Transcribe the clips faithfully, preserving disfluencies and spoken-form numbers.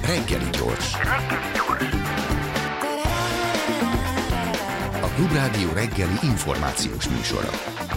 Reggeli gyors. A Klubrádió reggeli információs műsora.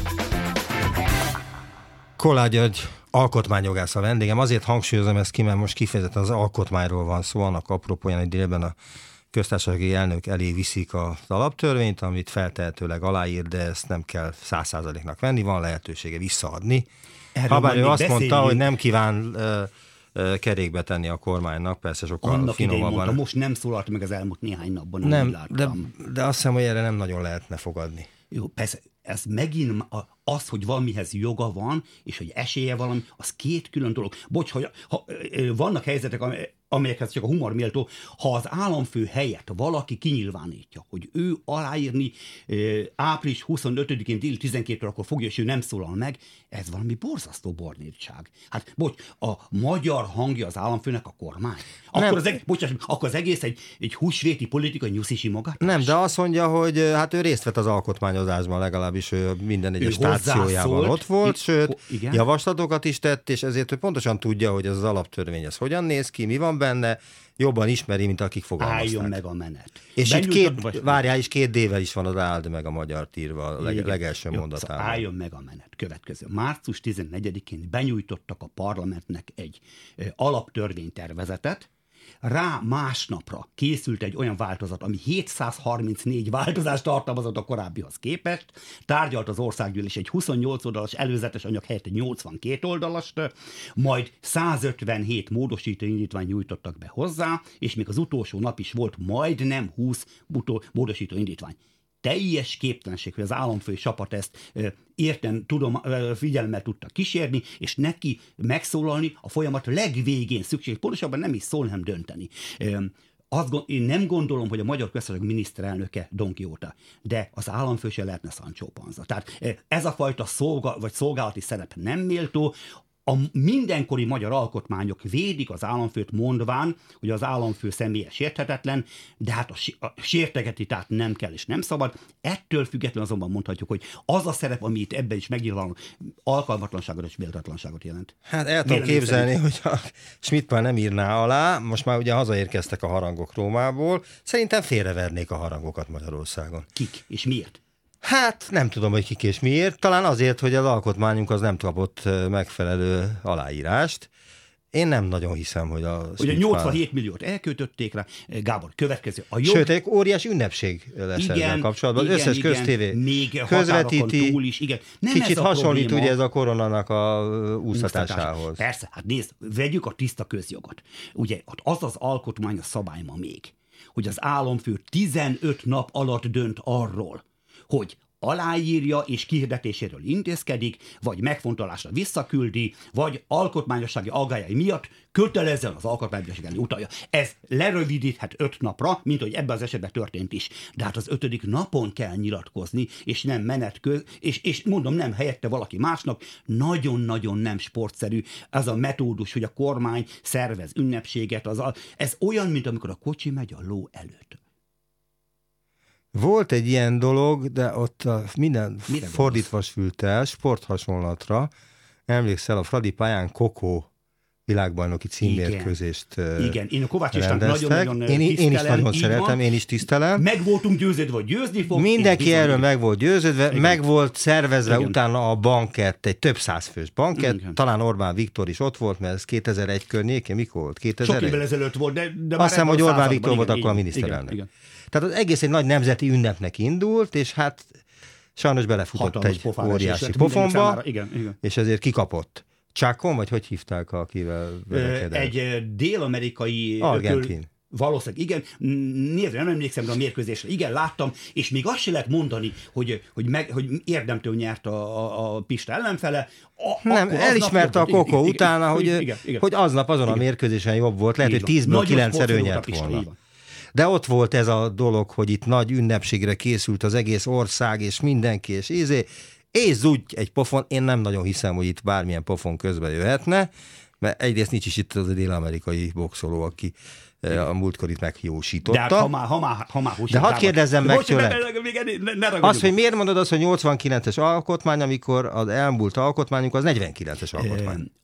Kolács György alkotmányjogász a vendégem. Azért hangsúlyozom ezt ki, mert most kifejezetten az alkotmányról van szó, annak apropóján, hogy délben a köztársasági elnök elé viszik az alaptörvényt, amit feltehetőleg aláír, de ezt nem kell száz százaléknak venni, van lehetősége visszaadni. Habár ő azt beszéljünk. mondta, hogy nem kíván uh, uh, kerékbe tenni a kormánynak, persze sokkal Annak finomabban. Mondta, most nem szólalt meg az elmúlt néhány napban. Nem, de, de azt hiszem, hogy erre nem nagyon lehetne fogadni. Jó, persze, ez megint az, hogy valamihez joga van, és hogy esélye valami, az két külön dolog. Bocs, hogy ha, vannak helyzetek, amelyekhez csak a humor méltó, ha az államfő helyett valaki kinyilvánítja, hogy ő aláírni április huszonötödikén déli tizenkét akkor fogja, és ő nem szólal meg, ez valami borzasztó bornértság. Hát, bocs, a magyar hangja az államfőnek a kormány. Akkor, az, eg- bocs, akkor az egész egy, egy húsvéti politikai nyuszisimogatás? Nem, de azt mondja, hogy hát ő részt vett az alkotmányozásban, legalábbis ő minden egyes stációjában ott volt, itt, sőt, igen? javaslatokat is tett, és ezért ő pontosan tudja, hogy ez az alaptörvény ez hogyan néz ki, mi van benne, jobban ismeri, mint akik fogalmazták. Álljon meg a menet. És Benyújtott, itt két, vagy... várjál is, két dével is van az áld meg a magyar írva a leg, legelső Jó, mondatában. Szóval álljon meg a menet. Következő. március tizennegyedikén benyújtottak a parlamentnek egy ö, alaptörvénytervezetet, rá másnapra készült egy olyan változat, ami hétszázharmincnégy változást tartalmazott a korábbihoz képest, tárgyalt az országgyűlés egy huszonnyolc oldalas előzetes anyag helyett egy nyolcvankét oldalast, majd százötvenhét módosító indítványt nyújtottak be hozzá, és még az utolsó nap is volt majdnem húsz módosító indítvány. Teljes képtelenség, hogy az államfői csapat ezt érten tudom, figyelemmel tudta kísérni, és neki megszólalni a folyamat legvégén szükség, pontosabban nem is szól, hanem dönteni. Azt, én nem gondolom, hogy a magyar köztársaság miniszterelnöke Don Quixote, de az államfő se lehetne Sancho Panza. Tehát ez a fajta szolga, vagy szolgálati szerep nem méltó. A mindenkori magyar alkotmányok védik az államfőt mondván, hogy az államfő személye sérthetetlen, de hát a, a sértegeti, tehát nem kell és nem szabad. Ettől függetlenül azonban mondhatjuk, hogy az a szerep, ami itt ebben is megnyilvánul, alkalmatlanságot és méltatlanságot jelent. Hát el tudom képzelni, hogy ha Schmidt már nem írná alá, most már ugye hazaérkeztek a harangok Rómából, szerintem félrevernék a harangokat Magyarországon. Kik? És miért? Hát nem tudom, hogy kik és miért. Talán azért, hogy az alkotmányunk az nem kapott megfelelő aláírást. Én nem nagyon hiszem, hogy a... Ugye nyolcvanhét milliót elköltötték rá. Gábor, következő. A jog... Sőt, egy óriási ünnepség lesz igen, ezzel kapcsolatban. Az összes igen, köztévé még közvetíti. Túl is, igen. Nem kicsit hasonlít ugye ez a koronának a úsztatásához. Persze, hát nézd, vegyük a tiszta közjogot. Ugye az az alkotmány a szabály ma még, hogy az államfő tizenöt nap alatt dönt arról, hogy aláírja és kihirdetéséről intézkedik, vagy megfontolásra visszaküldi, vagy alkotmányossági aggályai miatt kötelezően az alkotmánybíróság elé utalja. Ez lerövidíthet öt napra, mint hogy ebben az esetben történt is. De hát az ötödik napon kell nyilatkozni, és nem menetköz, és, és mondom, nem helyette valaki másnak. Nagyon-nagyon nem sportszerű ez a metódus, hogy a kormány szervez ünnepséget. Az a, ez olyan, mint amikor a kocsi megy a ló előtt. Volt egy ilyen dolog, de ott a minden Mire fordítva sült el, sporthasonlatra. Emlékszel, a Fradi pályán Kokó világbajnoki címmérkőzést Igen, én a Kovács István nagyon-nagyon én, én is nagyon szeretem, van. én is tisztelem. Meg voltunk győződve, hogy győzni fog. Mindenki erről meg volt győződve, igen. meg volt szervezve igen. utána a bankett, egy több száz fős bankett, igen. talán Orbán Viktor is ott volt, mert ez kétezer-egy környékén, mikor volt? kétezer-egy? Sok évvel ezelőtt volt, de, de azt hiszem, hogy Orbán Viktor volt igen, akkor a miniszterelnök. Igen, igen. Tehát az egész egy nagy nemzeti ünnepnek indult, és hát sajnos belefutott hatalmas egy óriási pofonba, igen, igen. és ezért kikapott. Csákon, vagy hogy hívták, akivel verekedett? Egy dél-amerikai... Argentin. Valószínűleg, igen, névre nem emlékszem, de a mérkőzésre, igen, láttam, és még azt se lehet mondani, hogy, hogy, meg, hogy érdemtől nyert a, a, a Pista ellenfele. A, nem, elismerte a Kokó igen, utána, igen, hogy, igen, igen, hogy aznap azon igen. a mérkőzésen jobb volt, lehet, hogy tízből kilenc erő nyert volna. De ott volt ez a dolog, hogy itt nagy ünnepségre készült az egész ország, és mindenki, és ízé, és zúgy egy pofon. Én nem nagyon hiszem, hogy itt bármilyen pofon közbe jöhetne, mert egyrészt nincs is itt az a dél-amerikai boxoló, aki a múltkor itt megjósította. De, hát, ha már, ha már, ha már De hadd kérdezzem meg tőled. Azt, hogy miért mondod azt, hogy nyolcvankilences alkotmány, amikor az elmúlt alkotmányunk az negyvenkilences alkotmány?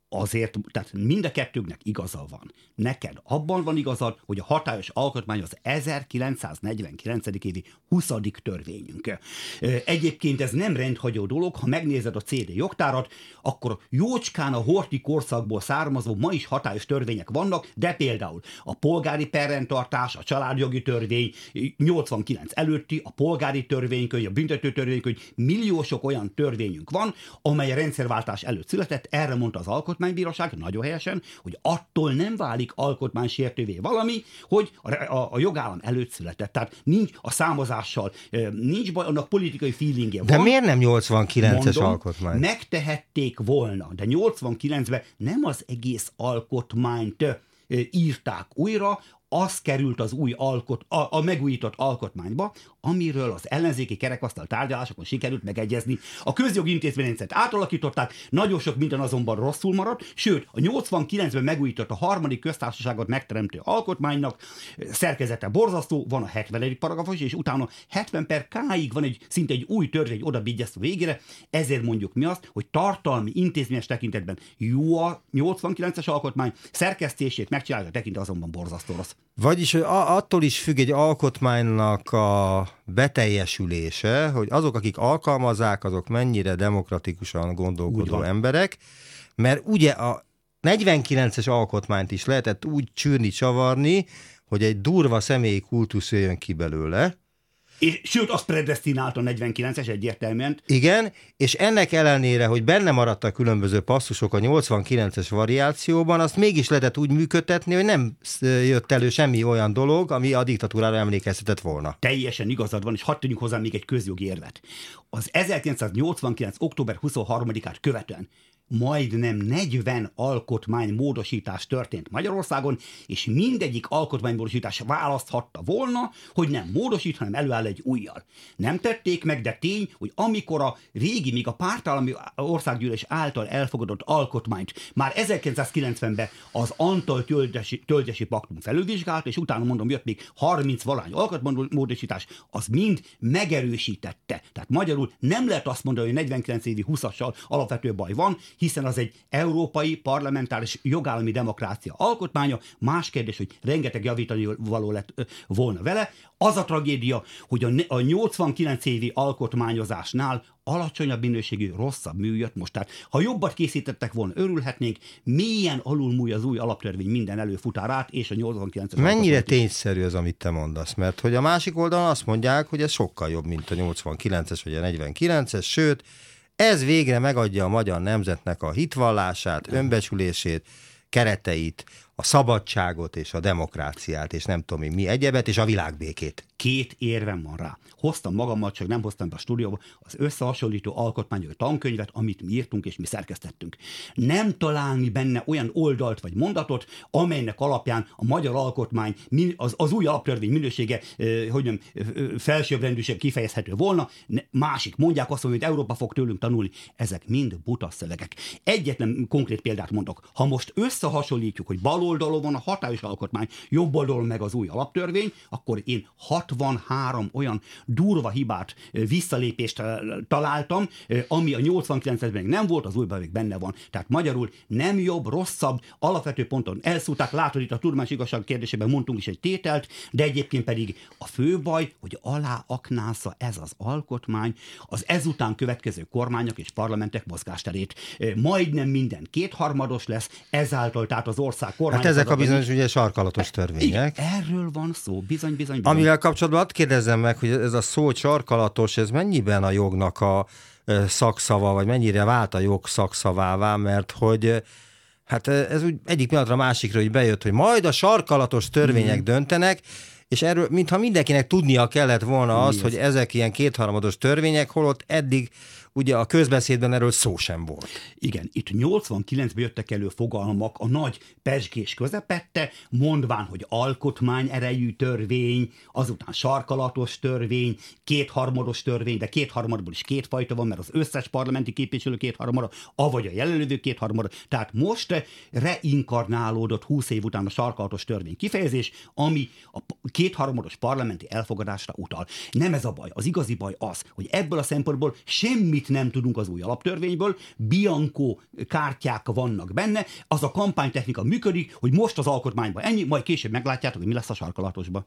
azért, tehát mind a kettőnknek igaza van. Neked abban van igazad, hogy a hatályos alkotmány az ezerkilencszáznegyvenkilencedik évi huszadik törvényünk. Egyébként ez nem rendhagyó dolog, ha megnézed a cé dé jogtárat, akkor jócskán a Horthy korszakból származó ma is hatályos törvények vannak, de például a polgári perrendtartás, a családjogi törvény, nyolcvankilenc előtti, a polgári törvénykönyv, a büntető törvénykönyv, milliósok olyan törvényünk van, amely a rendszerváltás előtt született. Erre mondta az alkotmánybíróság nagyon helyesen, hogy attól nem válik alkotmánysértővé valami, hogy a, a, a jogállam előtt született. Tehát nincs a számozással, nincs baj, annak politikai feelingje de van. miért nem nyolcvankilences Mondom, alkotmány? Megtehették volna, de nyolcvankilencben nem az egész alkotmányt írták újra, az került az új alkot, a, a megújított alkotmányba, amiről az ellenzéki kerekasztal tárgyalásokon sikerült megegyezni. A közjogi intézményrendszert átalakították, nagyon sok minden azonban rosszul maradt, sőt, a nyolcvankilencben megújított a harmadik köztársaságot megteremtő alkotmánynak szerkezete borzasztó, van a hetvenedik paragrafus, és utána hetven per K-ig van egy szinte egy új törvény oda bigyeztő végére, ezért mondjuk mi azt, hogy tartalmi intézményes tekintetben jó a nyolcvankilences alkotmány, szerkesztését megcsinálja tekintve azonban borzasztó rossz. Vagyis hogy attól is függ egy alkotmánynak a beteljesülése, hogy azok, akik alkalmazzák, azok mennyire demokratikusan gondolkodó emberek, mert ugye a negyvenkilences alkotmányt is lehetett úgy csűrni, csavarni, hogy egy durva személyi kultusz jöjjön ki belőle. És, sőt, azt predesztinált a negyvenkilences egyértelműen. Igen, és ennek ellenére, hogy benne maradtak különböző passzusok a nyolcvankilences variációban, azt mégis lehetett úgy működtetni, hogy nem jött elő semmi olyan dolog, ami a diktatúrára emlékeztetett volna. Teljesen igazad van, és hadd tegyünk hozzá még egy közjogi érvet. Az ezerkilencszáznyolcvankilenc. október huszonharmadikát követően majdnem negyven alkotmánymódosítás történt Magyarországon, és mindegyik alkotmánymódosítás választhatta volna, hogy nem módosít, hanem előáll egy újjal. Nem tették meg, de tény, hogy amikor a régi, még a pártállami országgyűlés által elfogadott alkotmányt már ezerkilencszázkilencvenben az Antal-Tölgyesi Paktum felülvizsgált, és utána mondom, jött még harminc valány alkotmánymódosítás, az mind megerősítette. Tehát magyarul nem lehet azt mondani, hogy negyvenkilenc évi huszassal alapvető baj van, hiszen az egy európai parlamentáris jogállami demokrácia alkotmánya. Más kérdés, hogy rengeteg javítani való lett volna vele. Az a tragédia, hogy a, a nyolcvankilenc évi alkotmányozásnál alacsonyabb minőségű, rosszabb mű jött most. Tehát ha jobbat készítettek volna, örülhetnénk, mélyen alulmúlja az új alaptörvény minden előfutárát, és a nyolcvankilences Mennyire tényszerű az, amit te mondasz? Mert hogy a másik oldalon azt mondják, hogy ez sokkal jobb, mint a nyolcvankilences vagy a negyvenkilences, sőt, ez végre megadja a magyar nemzetnek a hitvallását, önbecsülését, kereteit, a szabadságot és a demokráciát, és nem tudom mi egyebet, és a világbékét. Két érvem van rá. Hoztam magammal, csak nem hoztam be a stúdióba az összehasonlító alkotmányos tankönyvet, amit mi írtunk és mi szerkesztettünk. Nem találni benne olyan oldalt vagy mondatot, amelynek alapján a magyar alkotmány, az, az új alaptörvény minősége, eh, hogy nem, felsőbbrendűség kifejezhető volna. Másik mondják azt, hogy Európa fog tőlünk tanulni. Ezek mind buta szövegek. Egyetlen konkrét példát mondok. Ha most összehasonlítjuk, hogy bal oldalon van a hatályos alkotmány, jobb oldalon meg az új alaptörvény, akkor én hatvanhárom olyan durva hibát, visszalépést találtam, ami a nyolcvankilencben nem volt, az újban még benne van. Tehát magyarul nem jobb, rosszabb, alapvető ponton elszúrták, látod itt a tudományos igazság kérdésében mondtunk is egy tételt, de egyébként pedig a fő baj, hogy aláaknázza ez az alkotmány az ezután következő kormányok és parlamentek mozgásterét. Majdnem minden kétharmados lesz, ezáltal tehát az ország kormány. Hát ezek a bizonyos ugye sarkalatos törvények. Erről van szó, bizony, bizony, bizony. Amivel kapcsolatban azt kérdezzem meg, hogy ez a szó, hogy sarkalatos, ez mennyiben a jognak a szakszava, vagy mennyire vált a jog szakszavává, mert hogy hát ez úgy egyik pillanatra másikra, hogy bejött, hogy majd a sarkalatos törvények mm. döntenek, és erről, mintha mindenkinek tudnia kellett volna azt, hogy ezek ilyen kétharmados törvények, holott eddig ugye a közbeszédben erről szó sem volt. Igen, itt nyolcvankilencben jöttek elő fogalmak a nagy pezsgés közepette, mondván, hogy alkotmány erejű törvény, azután sarkalatos törvény, kétharmados törvény, de kétharmadból is kétfajta van, mert az összes parlamenti képviselő kétharmada, avagy a jelenlévő kétharmada. Tehát most reinkarnálódott húsz év után a sarkalatos törvény kifejezés, ami a kétharmados parlamenti elfogadásra utal. Nem ez a baj. Az igazi baj az, hogy ebből a szempontból semmit semmit nem tudunk az új alaptörvényből, bianco kártyák vannak benne, az a kampánytechnika működik, hogy most az alkotmányban ennyi, majd később meglátjátok, hogy mi lesz a sarkalatosba.